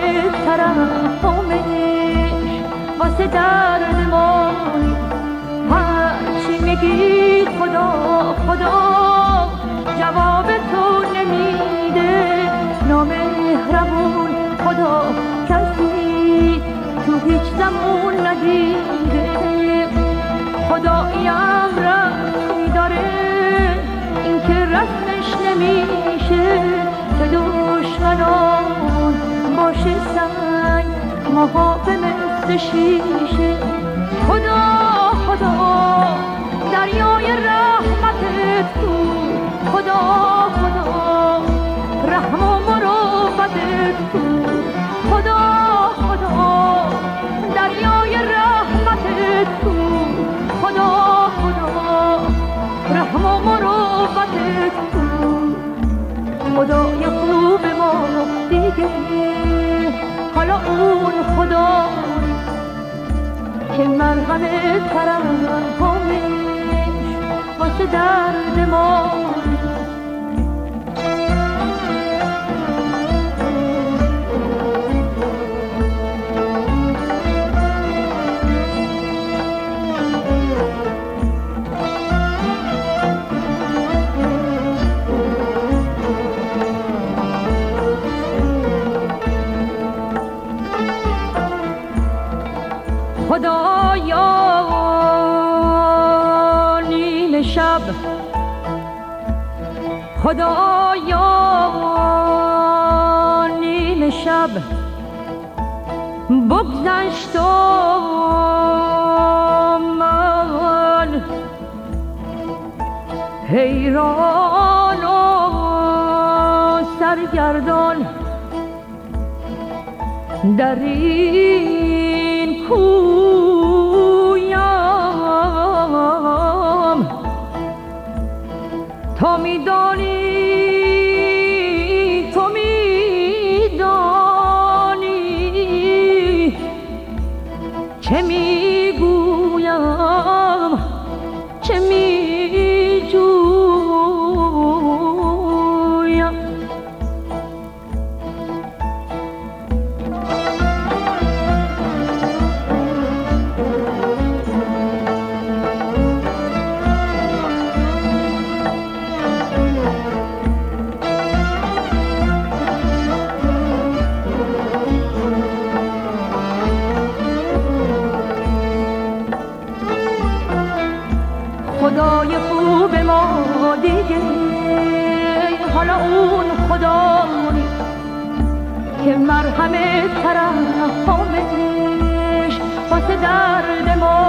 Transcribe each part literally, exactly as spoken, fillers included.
ترحمش واسه درد ما هرچی میگی خدا خدا جواب تو نمیده نامهربون خدا کسی تو هیچ زمان ندیده خداییم رسمی داره این که رسمش نمیشه که دشمنان باشه سنگ ماها به مثل شیشه خدا خدا دریای رحمتت تو خدا خدا رحم و مروتت تو خدا خدا دریای رحمتت تو خدا خدا رحم و مروتت تو خدای خوب ما دیگه حالا اون خدا که مرهم ترحمش واسه درد ما خدایا نیمه شب خدایا نیمه شب بگذشت و من حیران و سرگردان در این کویم تا میدانی تو میدانی چه میگویم چه میجویم خدای خوب ما دیگه حالا اون خدا که مرهم ترحمش واسه درد ما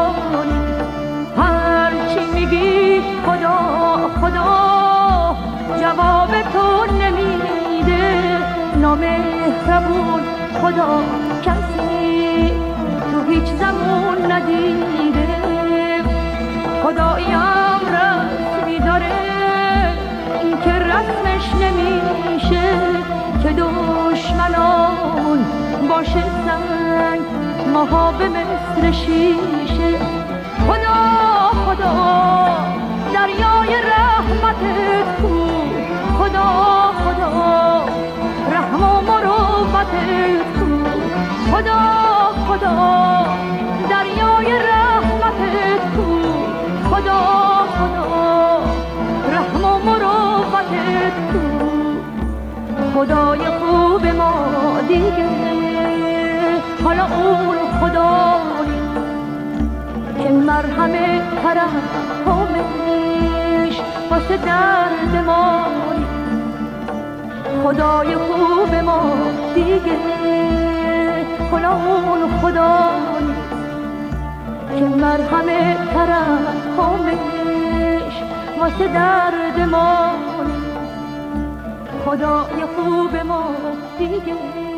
هرچی میگی خدا خدا جواب تو نمیده نامهربون خدا کسی تو هیچ زمان ندیده خداییم رسمی داره این که رسمش نمیشه که دشمنان باشه سنگ ماها به مثل شیشه خدا خدا دریای رحمتت تو خدا خدا رحم و مروتت تو خدا خدا دریای رحمتت تو خدا خدا رحم و مروتت تو خدای خوب ما دیگه حالا اون خدا که مرهم ترحمش واسه درد ما خدای خوب ما دیگه حالا اون خدا که مرهم ترحمش واسه درد ما خدای خوب ما دیگه